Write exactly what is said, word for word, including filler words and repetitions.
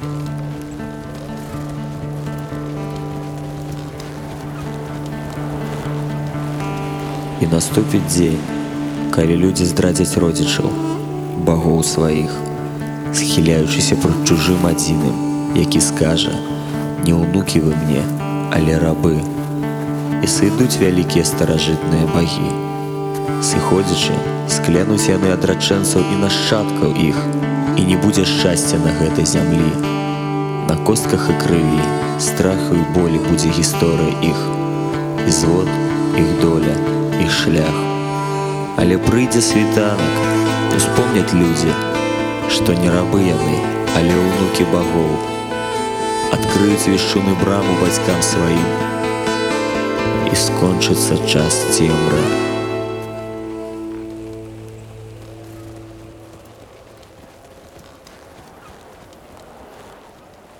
І наступіць дзень, калі людзі здрадзяць родзічаў, багоў сваіх, схіляючыся пред чужым адзіным, які скажа: «Не ўнукі вы мне, але рабы». І сыдуць вялікія старажытныя багі. Сыходзячы, склянуць яны адрачэнцаў і нашчадкаў іх, і не будзе шчасця на гэтай зямлі. На костках і крыві, страху і болі будзе гісторыя іх, і звод, іх доля, іх шлях. Але прыйдзе світанак, успомняць людзі, што не рабы яны, але ўнукі багоў. Адкрыюць вешчуны браму бацькам сваім, і скончыцца час цемры.